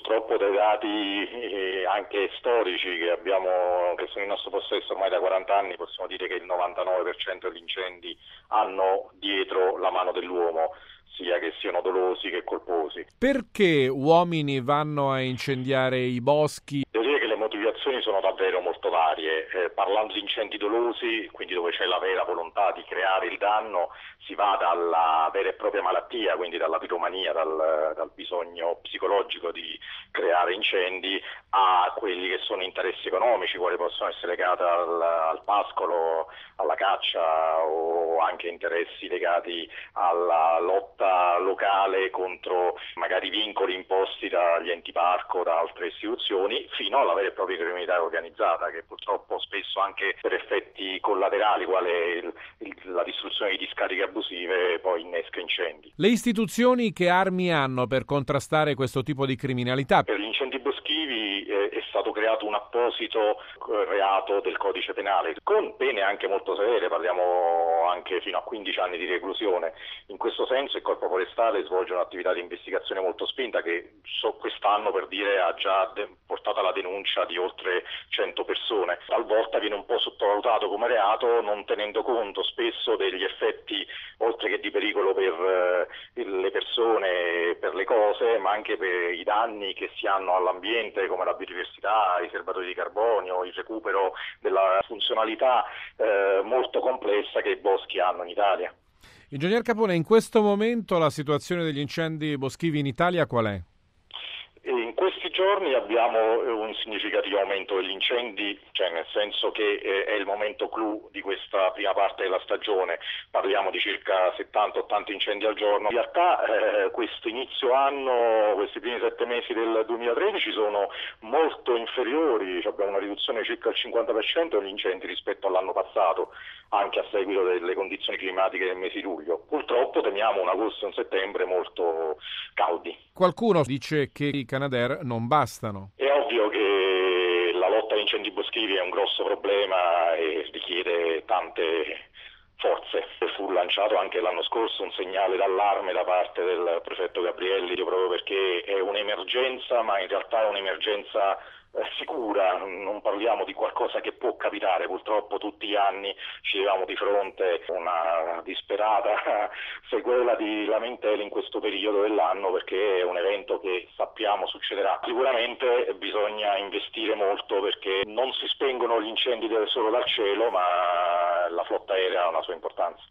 purtroppo dai dati anche storici che sono in nostro possesso ormai da 40 anni, possiamo dire che il 99% degli incendi hanno dietro la mano dell'uomo, sia che siano dolosi che colposi. Perché uomini vanno a incendiare i boschi? Devo dire che le motivazioni sono davvero molto varie. Parlando di incendi dolosi, quindi dove c'è la vera volontà di creare il danno, si va dalla vera e propria malattia, quindi dalla piromania, dal bisogno psicologico di creare incendi, a quelli che sono interessi economici, quali possono essere legati al pascolo, alla caccia, o anche interessi legati alla lotta locale contro magari vincoli imposti dagli enti parco, da altre istituzioni, fino alla vera e propria criminalità organizzata, che purtroppo spesso anche per effetti collaterali, quale la distruzione di discariche abusive, poi innesca incendi. Le istituzioni che armi hanno per contrastare questo tipo di criminalità? Per gli incendi boschivi è stato creato un apposito reato del codice penale, con pene anche molto severe, parliamo anche fino a 15 anni di reclusione. In questo senso il Corpo Forestale svolge un'attività di investigazione molto spinta che quest'anno, per dire, ha già portato alla denuncia di oltre 100 persone. Talvolta viene un po' sottovalutato come reato, non tenendo conto spesso degli effetti, oltre che di pericolo per le persone, per le cose, ma anche per i danni che si hanno all'ambiente, come la biodiversità, i serbatoi di carbonio, il recupero della funzionalità molto complessa che i boschi hanno in Italia. Ingegner Capone, in questo momento la situazione degli incendi boschivi in Italia qual è? In questi giorni abbiamo un significativo aumento degli incendi, cioè nel senso che è il momento clou di questa prima parte della stagione, parliamo di circa 70-80 incendi al giorno. In realtà questo inizio anno, questi primi 7 mesi del 2013 sono molto inferiori, abbiamo una riduzione di circa il 50% degli incendi rispetto all'anno passato, anche a seguito delle condizioni climatiche del mese di luglio. Purtroppo temiamo un agosto e un settembre molto caldi. Qualcuno dice che i Canadair non bastano. È ovvio che la lotta agli incendi boschivi è un grosso problema e richiede tante forze. Fu lanciato anche l'anno scorso un segnale d'allarme da parte del prefetto Gabrielli, proprio perché è un'emergenza, ma in realtà è un'emergenza sicura, non parliamo di qualcosa che può capitare. Purtroppo tutti gli anni ci troviamo di fronte a una disperata sequela di lamentele in questo periodo dell'anno, perché è un evento che sappiamo succederà. Sicuramente bisogna investire molto, perché non si spengono gli incendi solo dal cielo, ma la flotta aerea ha una sua importanza.